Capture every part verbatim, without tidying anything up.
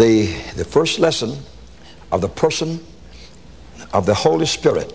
the, the first lesson of the person of the Holy Spirit.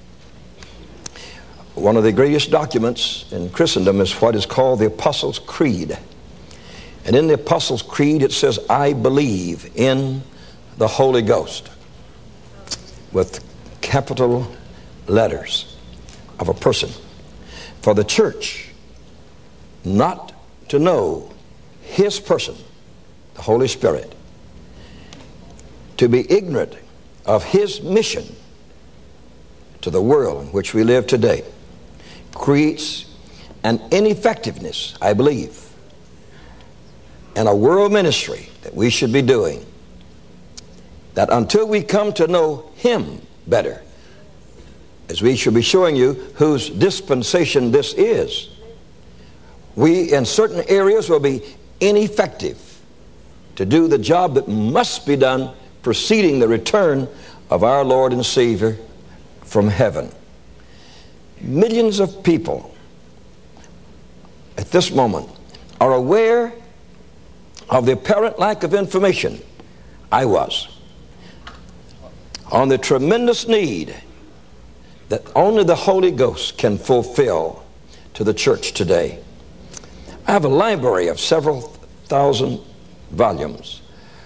One of the greatest documents in Christendom is what is called the Apostles' Creed. And in the Apostles' Creed it says, I believe in the Holy Ghost, with capital letters of a person. For the church not to know his person, the Holy Spirit, to be ignorant of his mission to the world in which we live today, creates an ineffectiveness, I believe, in a world ministry that we should be doing, that until we come to know him better, as we should be showing you whose dispensation this is, we in certain areas will be ineffective to do the job that must be done preceding the return of our Lord and Savior from heaven. Millions of people at this moment are aware of the apparent lack of information. I was on the tremendous need that only the Holy Ghost can fulfill to the church today. I have a library of several thousand volumes,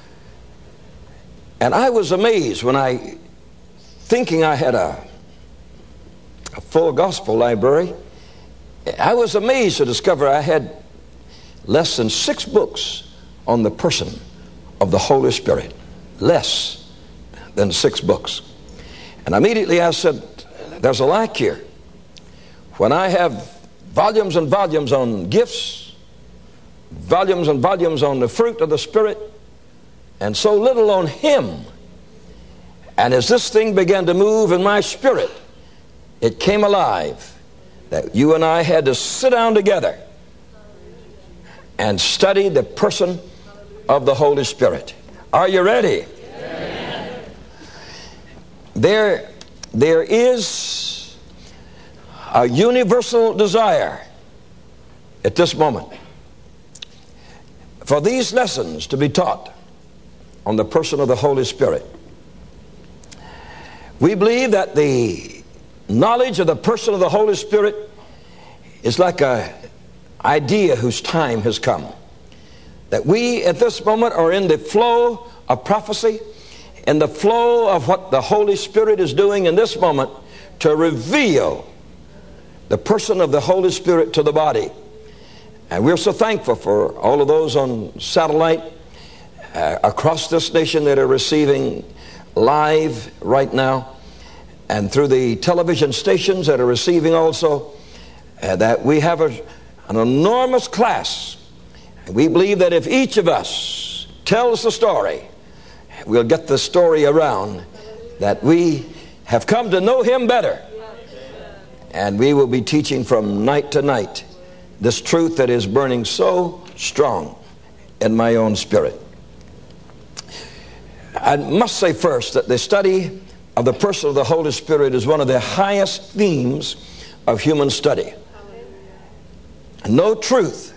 and I was amazed when I, thinking I had a, a full gospel library, I was amazed to discover I had less than six books on the person of the Holy Spirit. Less than six books. And immediately I said, there's a lack here. When I have volumes and volumes on gifts, volumes and volumes on the fruit of the Spirit, and so little on him. And as this thing began to move in my spirit, it came alive that you and I had to sit down together and study the person of the Holy Spirit. Are you ready? Amen. There, there is a universal desire at this moment for these lessons to be taught on the person of the Holy Spirit. We believe that the knowledge of the person of the Holy Spirit is like an idea whose time has come. That we at this moment are in the flow of prophecy, in the flow of what the Holy Spirit is doing in this moment to reveal the person of the Holy Spirit to the body. And we're so thankful for all of those on satellite uh, across this nation that are receiving live right now, and through the television stations that are receiving also, uh, that we have a, an enormous class. And we believe that if each of us tells the story, we'll get the story around, that we have come to know him better. And we will be teaching from night to night this truth that is burning so strong in my own spirit. I must say first that the study of the person of the Holy Spirit is one of the highest themes of human study. No truth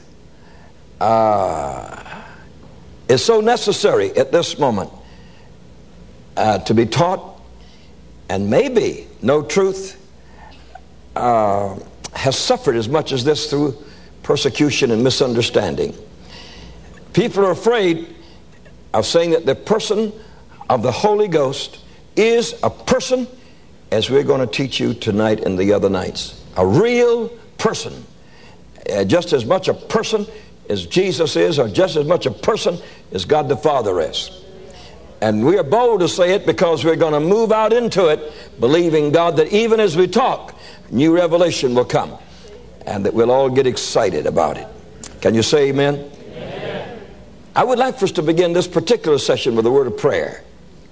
uh, is so necessary at this moment uh, to be taught, and maybe no truth uh, has suffered as much as this through persecution and misunderstanding. People are afraid of saying that the person of the Holy Ghost is a person, as we're going to teach you tonight and the other nights. A real person. Uh, just as much a person as Jesus is, or just as much a person as God the Father is. And we are bold to say it because we're going to move out into it, believing God that even as we talk, new revelation will come, and that we'll all get excited about it. Can you say amen? Amen. I would like for us to begin this particular session with a word of prayer.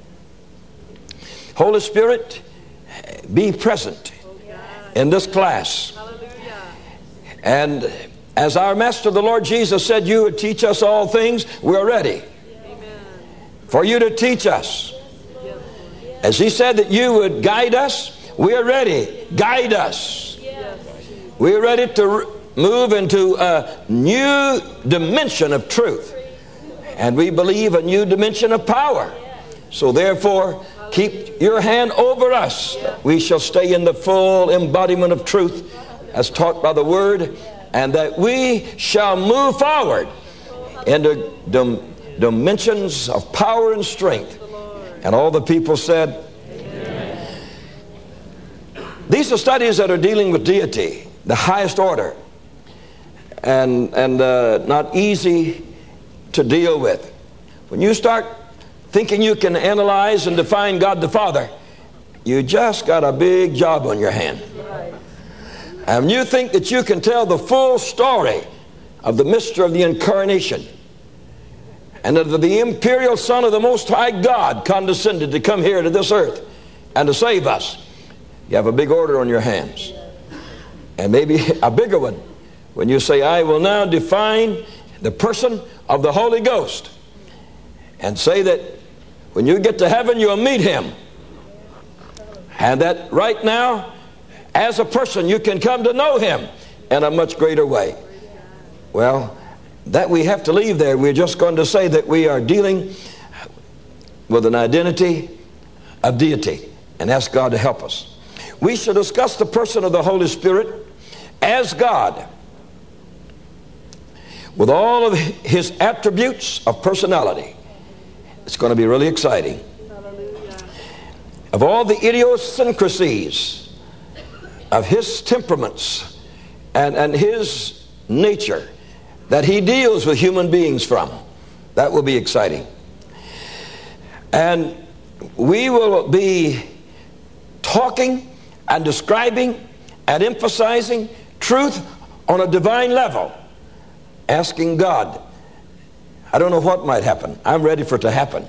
Holy Spirit, be present in this class. And as our Master, the Lord Jesus, said you would teach us all things, we're ready for you to teach us. As he said that you would guide us, we're ready. Guide us. We're ready to move into a new dimension of truth And we believe a new dimension of power. So therefore, keep your hand over us. We shall stay in the full embodiment of truth as taught by the Word, and that we shall move forward into dim- dimensions of power and strength. And all the people said, amen. These are studies that are dealing with deity, the highest order, and, and uh, not easy to deal with. When you start thinking you can analyze and define God the Father, you just got a big job on your hand. And when you think that you can tell the full story of the mystery of the incarnation, and that the imperial Son of the Most High God condescended to come here to this earth and to save us, you have a big order on your hands. And maybe a bigger one when you say, I will now define the person of the Holy Ghost, and say that when you get to heaven you'll meet Him, and that right now as a person you can come to know Him in a much greater way. Well, that we have to leave there. We're just going to say that we are dealing with an identity of deity, and ask God to help us. We shall discuss the person of the Holy Spirit as God, with all of His attributes of personality. It's going to be really exciting. Hallelujah. Of all the idiosyncrasies of His temperaments and, and His nature that He deals with human beings from. That will be exciting. And we will be talking and describing and emphasizing truth on a divine level, asking God. I don't know what might happen. I'm ready for it to happen.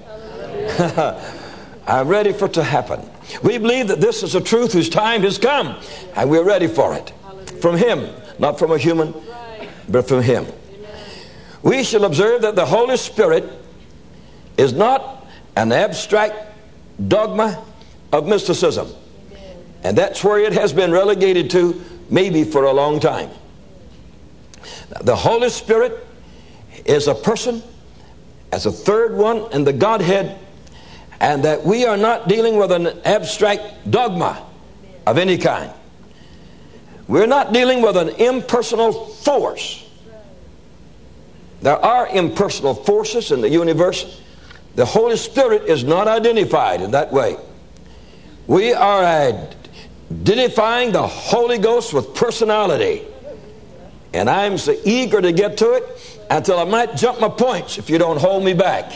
I'm ready for it to happen. We believe that this is a truth whose time has come, and we're ready for it. From Him, not from a human, but from Him. We shall observe that the Holy Spirit is not an abstract dogma of mysticism. And that's where it has been relegated to, maybe for a long time. The Holy Spirit is a person, as a third one in the Godhead, and that we are not dealing with an abstract dogma of any kind. We're not dealing with an impersonal force. There are impersonal forces in the universe. The Holy Spirit is not identified in that way. We are identifying the Holy Ghost with personality. And I'm so eager to get to it until I might jump my points if you don't hold me back.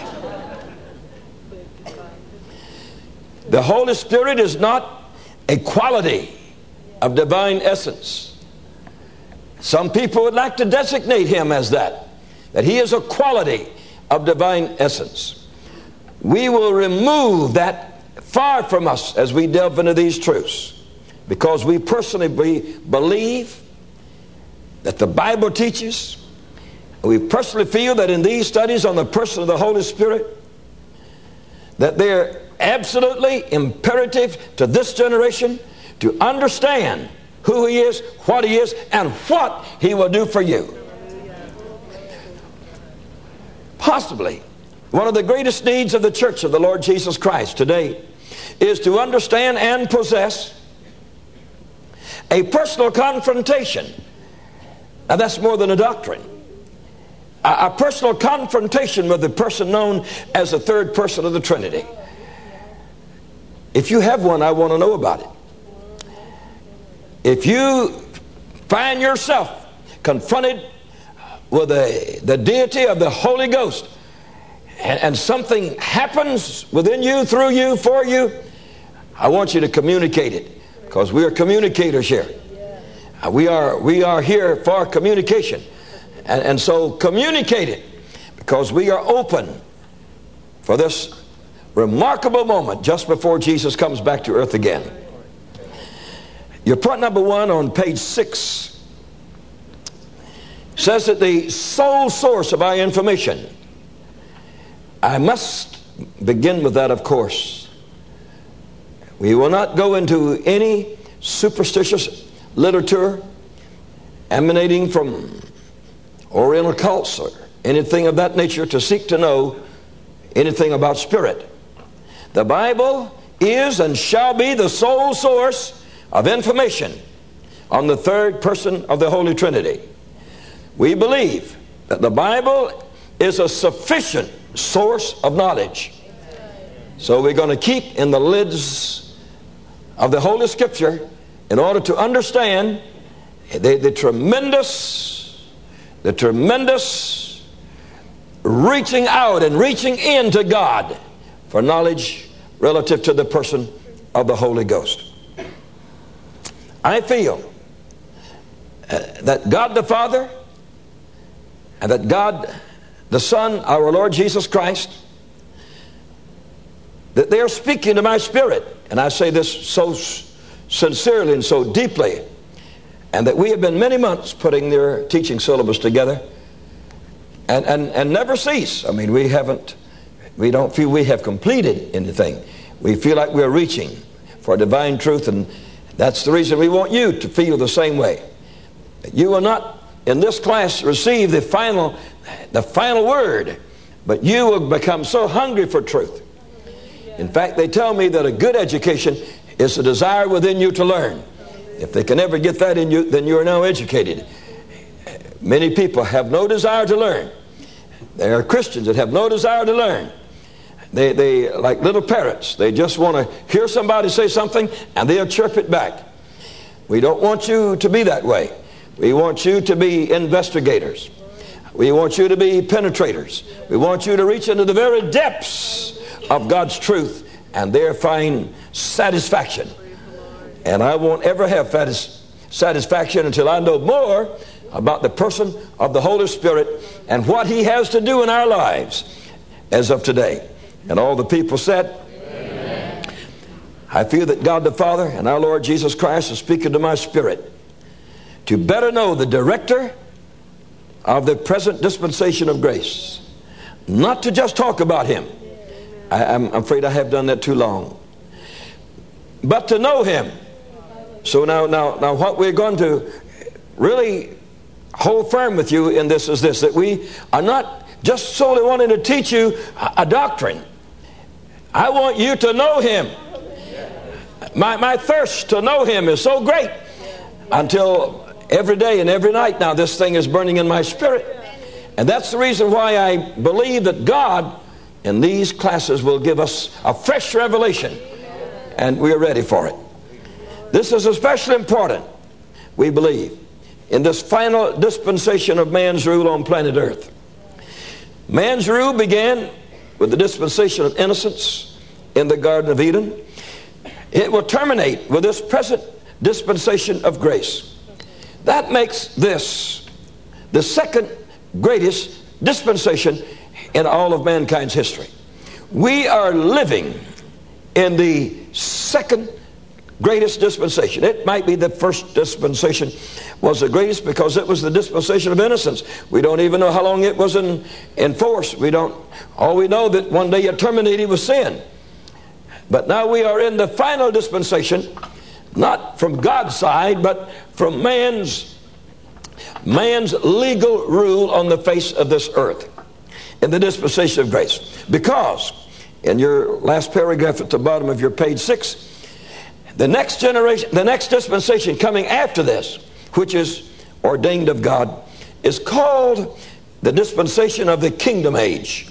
The Holy Spirit is not a quality of divine essence. Some people would like to designate Him as that, that He is a quality of divine essence. We will remove that far from us as we delve into these truths, because we personally believe that the Bible teaches, we personally feel that in these studies on the person of the Holy Spirit, that they're absolutely imperative to this generation to understand who He is, what He is, and what He will do for you. Possibly one of the greatest needs of the church of the Lord Jesus Christ today is to understand and possess a personal confrontation. Now that's more than a doctrine. A, a personal confrontation with the person known as the third person of the Trinity. If you have one, I want to know about it. If you find yourself confronted with the, the deity of the Holy Ghost, and, and something happens within you, through you, for you, I want you to communicate it, because we are communicators here. Uh, we are we are here for communication, and, and so communicate it, because we are open for this remarkable moment just before Jesus comes back to earth again. Your point number one on page six says that the sole source of our information, I must begin with that, of course. We will not go into any superstitious literature emanating from Oriental cults or anything of that nature to seek to know anything about spirit. The Bible is and shall be the sole source of information on the third person of the Holy Trinity. We believe that the Bible is a sufficient source of knowledge. So we're going to keep in the lids of the Holy Scripture in order to understand the, the tremendous, the tremendous reaching out and reaching into God for knowledge relative to the person of the Holy Ghost. I feel uh, that God the Father and that God the Son, our Lord Jesus Christ, that they are speaking to my spirit. And I say this so sincerely and so deeply. And that we have been many months putting their teaching syllabus together and, and, and never cease. I mean, we haven't, we don't feel we have completed anything. We feel like we're reaching for divine truth, and that's the reason we want you to feel the same way. You will not, in this class, receive the final, the final word, but you will become so hungry for truth. In fact, they tell me that a good education is a desire within you to learn. If they can ever get that in you, then you are now educated. Many people have no desire to learn. There are Christians that have no desire to learn. They, they like little parrots. They just want to hear somebody say something and they'll chirp it back. We don't want you to be that way. We want you to be investigators. We want you to be penetrators. We want you to reach into the very depths of God's truth and there find satisfaction. And I won't ever have satisfaction until I know more about the person of the Holy Spirit and what He has to do in our lives as of today. And all the people said, amen. I feel that God the Father and our Lord Jesus Christ is speaking to my spirit to better know the director of the present dispensation of grace. Not to just talk about Him. I, I'm afraid I have done that too long. But to know Him. So now, now, now what we're going to really hold firm with you in this is this, that we are not just solely wanting to teach you a doctrine. I want you to know Him. My, my thirst to know Him is so great until every day and every night now this thing is burning in my spirit. And that's the reason why I believe that God in these classes will give us a fresh revelation. And we are ready for it. This is especially important, we believe, in this final dispensation of man's rule on planet Earth. Man's rule began with the dispensation of innocence in the Garden of Eden. It will terminate with this present dispensation of grace. That makes this the second greatest dispensation in all of mankind's history. We are living in the second greatest dispensation. It might be the first dispensation was the greatest because it was the dispensation of innocence. We don't even know how long it was in, in force. We don't, all we know that one day it terminated with sin. But now we are in the final dispensation, not from God's side, but from man's, man's legal rule on the face of this earth, in the dispensation of grace. Because, in your last paragraph at the bottom of your page six, the next generation, the next dispensation coming after this, which is ordained of God, is called the dispensation of the kingdom age,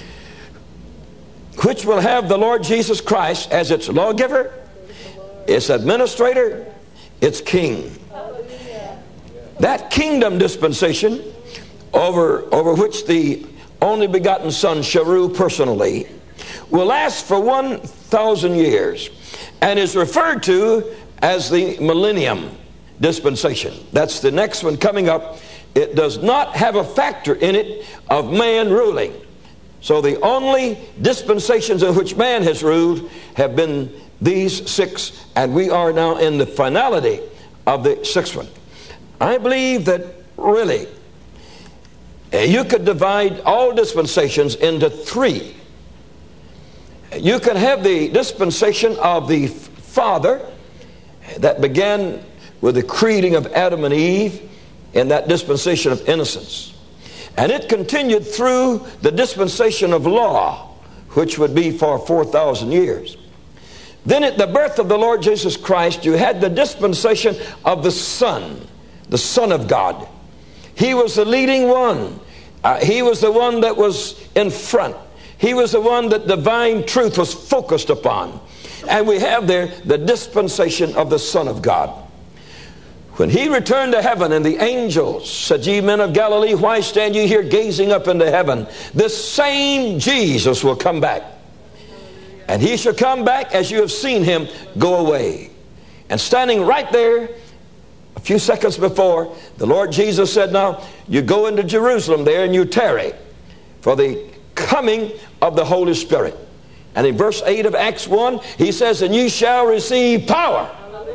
which will have the Lord Jesus Christ as its lawgiver, its administrator, its king. That kingdom dispensation over, over which the only begotten Son shall rule personally will last for one thousand years and is referred to as the millennium dispensation. That's the next one coming up. It does not have a factor in it of man ruling. So the only dispensations in which man has ruled have been these six, and we are now in the finality of the sixth one. I believe that really you could divide all dispensations into three. You can have the dispensation of the Father that began with the creating of Adam and Eve in that dispensation of innocence. And it continued through the dispensation of law, which would be for four thousand years. Then at the birth of the Lord Jesus Christ, you had the dispensation of the Son, the Son of God. He was the leading one. Uh, he was the one that was in front. He was the one that divine truth was focused upon. And we have there the dispensation of the Son of God. When he returned to heaven and the angels said, "Ye men of Galilee, why stand ye here gazing up into heaven? This same Jesus will come back. And he shall come back as you have seen him go away." And standing right there, a few seconds before, the Lord Jesus said, "Now you go into Jerusalem there and you tarry for the coming of the Holy Spirit." And in verse eight of Acts one, he says, "And ye shall receive power."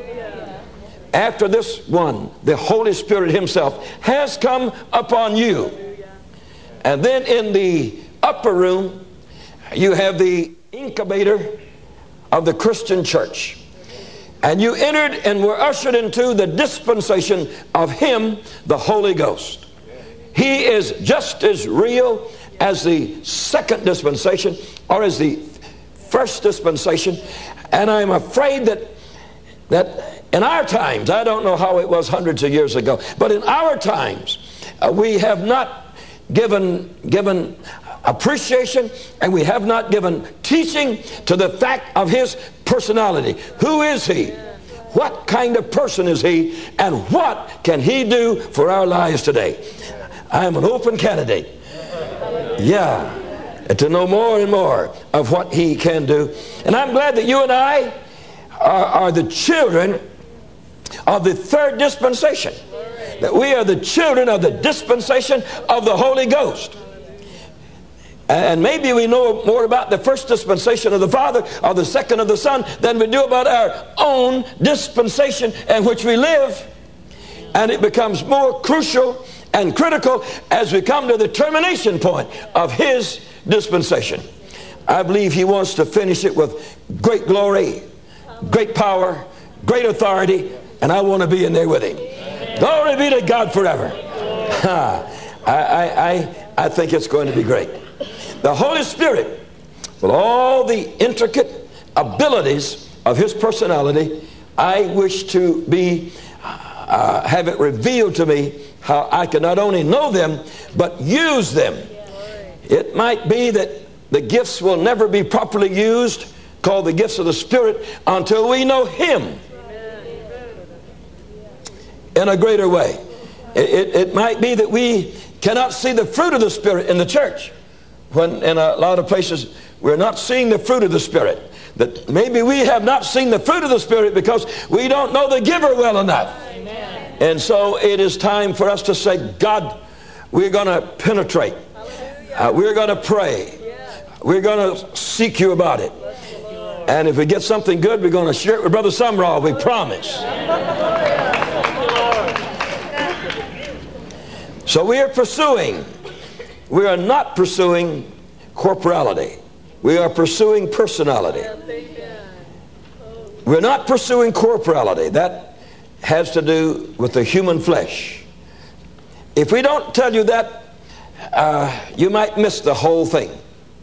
After this one, the Holy Spirit himself has come upon you. And then in the upper room, you have the incubator of the Christian church. And you entered and were ushered into the dispensation of him, the Holy Ghost. He is just as real as the second dispensation or as the first dispensation. And I'm afraid that that in our times, I don't know how it was hundreds of years ago, but in our times, uh, we have not given given appreciation, and we have not given teaching to the fact of his personality. Who is he? What kind of person is he? And what can he do for our lives today? I am an open candidate. Yeah. And to know more and more of what he can do. And I'm glad that you and I are, are the children of the third dispensation. That we are the children of the dispensation of the Holy Ghost. And maybe we know more about the first dispensation of the Father or the second of the Son than we do about our own dispensation in which we live. And it becomes more crucial and critical as we come to the termination point of his dispensation. I believe he wants to finish it with great glory, great power, great authority, and I want to be in there with him. Glory be to God forever. I, I, I, I think it's going to be great. The Holy Spirit, with all the intricate abilities of his personality, I wish to be, uh, have it revealed to me how I can not only know them, but use them. It might be that the gifts will never be properly used, called the gifts of the Spirit, until we know him in a greater way. It, it, it might be that we cannot see the fruit of the Spirit in the church. When in a lot of places we're not seeing the fruit of the Spirit. That maybe we have not seen the fruit of the Spirit because we don't know the giver well enough. Amen. And so it is time for us to say, God, we're going to penetrate. Uh, we're going to pray. We're going to seek you about it. And if we get something good, we're going to share it with Brother Sumrall. We promise. So we are pursuing. We are not pursuing corporality. We are pursuing personality. We're not pursuing corporality. That has to do with the human flesh. If we don't tell you that, uh, you might miss the whole thing.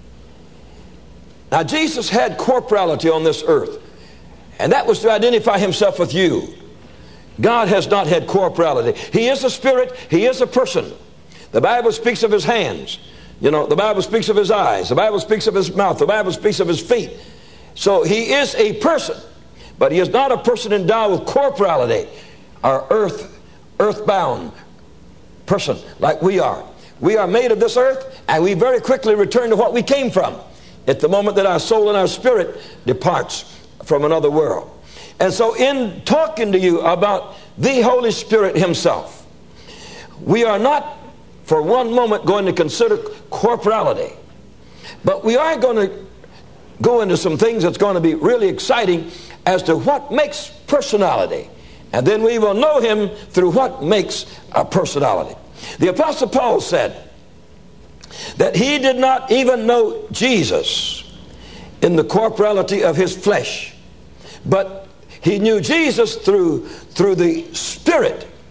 Now, Jesus had corporality on this earth, and that was to identify himself with you. God has not had corporality. He is a spirit. He is a person. The Bible speaks of his hands. You know, the Bible speaks of his eyes. The Bible speaks of his mouth. The Bible speaks of his feet. So he is a person, but he is not a person endowed with corporality or earth, earthbound person like we are. We are made of this earth, and we very quickly return to what we came from at the moment that our soul and our spirit departs from another world. And so in talking to you about the Holy Spirit himself, we are not for one moment going to consider corporality, but we are going to go into some things that's going to be really exciting as to what makes personality, and then we will know him through what makes a personality. The Apostle Paul said that he did not even know Jesus in the corporality of his flesh, but he knew Jesus through through the Spirit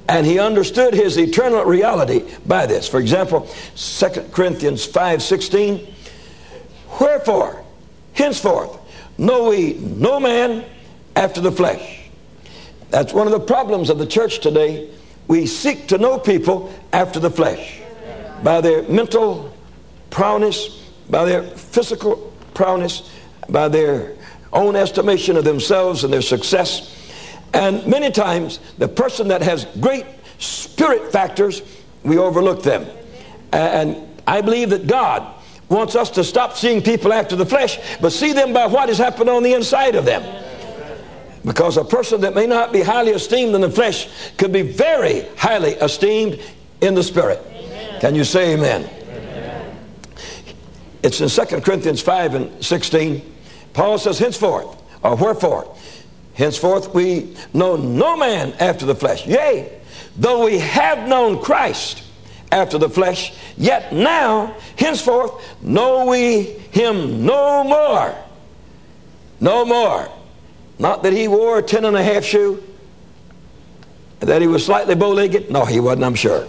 And he understood his eternal reality by this. For example, Second Corinthians five sixteen, wherefore, henceforth, know we no man after the flesh. That's one of the problems of the church today. We seek to know people after the flesh. By their mental prowess, by their physical prowess, by their own estimation of themselves and their success. And many times, the person that has great spirit factors, we overlook them. And I believe that God wants us to stop seeing people after the flesh, but see them by what has happened on the inside of them. Because a person that may not be highly esteemed in the flesh could be very highly esteemed in the spirit. Amen. Can you say amen? Amen? It's in Second Corinthians five and sixteen. Paul says, henceforth, or wherefore, henceforth we know no man after the flesh. Yea, though we have known Christ after the flesh, yet now, henceforth, know we him no more. No more. Not that he wore a ten and a half shoe, that he was slightly bow-legged. No, he wasn't, I'm sure.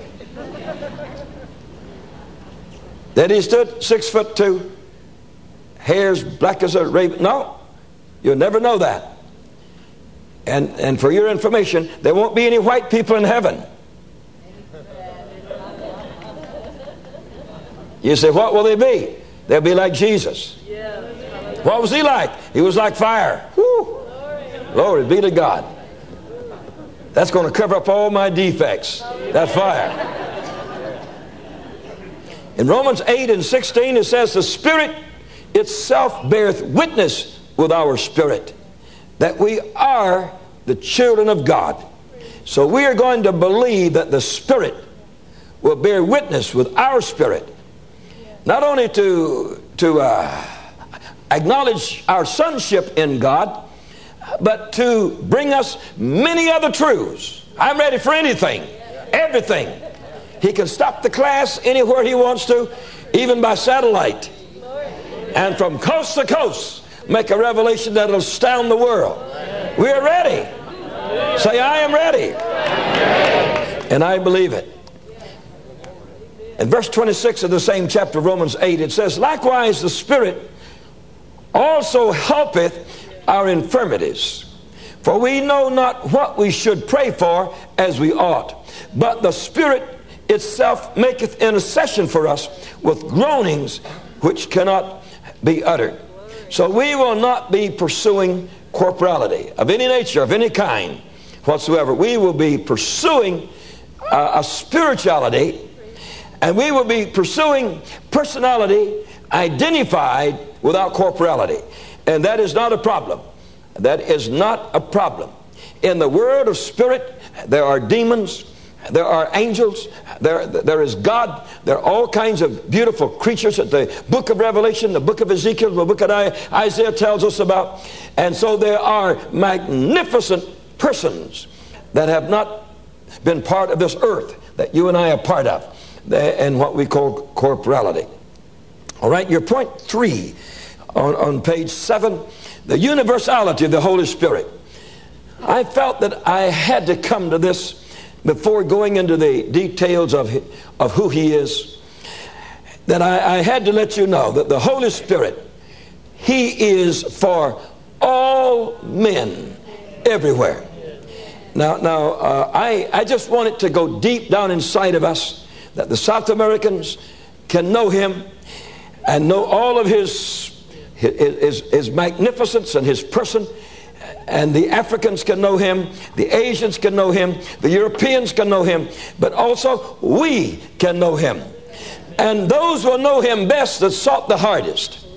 That he stood six foot two, hair's black as a raven. No, you'll never know that. And, and for your information, there won't be any white people in heaven. You say, what will they be? They'll be like Jesus. What was he like? He was like fire. Woo. Glory be to God. That's going to cover up all my defects. That fire. In Romans eight and sixteen, it says, the Spirit itself beareth witness with our spirit that we are the children of God. So we are going to believe that the Spirit will bear witness with our spirit. Not only to, to uh, acknowledge our sonship in God, but to bring us many other truths. I'm ready for anything, everything. He can stop the class anywhere he wants to, even by satellite. And from coast to coast, make a revelation that will astound the world. We're ready. Say, I am ready. And I believe it. In verse twenty-six of the same chapter of Romans eight, it says, likewise the Spirit also helpeth our infirmities. For we know not what we should pray for as we ought. But the Spirit itself maketh intercession for us with groanings which cannot be uttered. So we will not be pursuing corporality of any nature, of any kind whatsoever. We will be pursuing uh, a spirituality, and we will be pursuing personality identified without corporality. And that is not a problem. That is not a problem. In the world of spirit, there are demons, there are angels, there, there is God, there are all kinds of beautiful creatures that the book of Revelation, the book of Ezekiel, the book of Isaiah tells us about. And so there are magnificent persons that have not been part of this earth that you and I are part of, and what we call corporality. All right, your point three on, on page seven, the universality of the Holy Spirit. I felt that I had to come to this before going into the details of, of who he is, that I, I had to let you know that the Holy Spirit, he is for all men everywhere. Now, now uh, I, I just want it to go deep down inside of us, that the South Americans can know him and know all of his, his, his magnificence and his person. And the Africans can know him, the Asians can know him, the Europeans can know him, but also we can know him. And those will know him best that sought the hardest.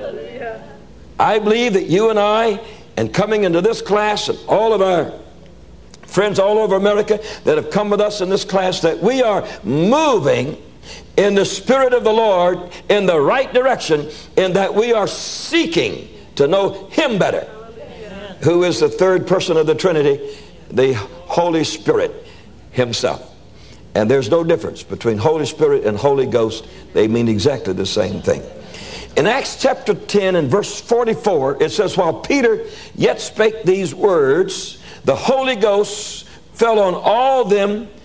I believe that you and I, and coming into this class, and all of our friends all over America that have come with us in this class, that we are moving in the Spirit of the Lord in the right direction, in that we are seeking to know him better, who is the third person of the Trinity, the Holy Spirit himself. And there's no difference between Holy Spirit and Holy Ghost. They mean exactly the same thing. In Acts chapter ten and verse forty-four, it says, while Peter yet spake these words, the Holy Ghost fell on all them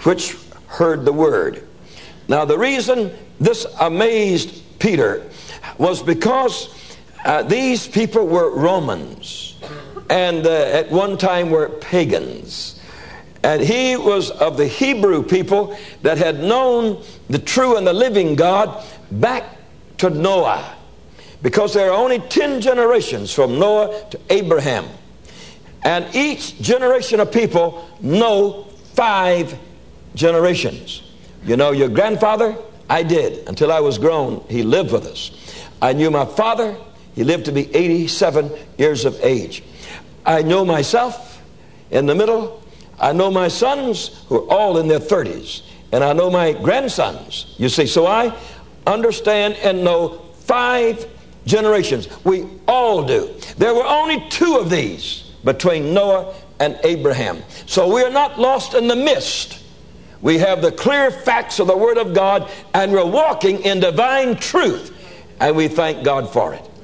which heard the word. Now the reason this amazed Peter was because uh, these people were Romans, and uh, at one time were pagans. And he was of the Hebrew people that had known the true and the living God back to Noah. Because there are only ten generations from Noah to Abraham. And each generation of people know five generations. You know your grandfather? I did. Until I was grown, he lived with us. I knew my father. He lived to be eighty-seven years of age. I know myself in the middle. I know my sons who are all in their thirties. And I know my grandsons. You see, so I understand and know five generations. We all do. There were only two of these between Noah and Abraham. So we are not lost in the mist. We have the clear facts of the Word of God, and we're walking in divine truth. And we thank God for it.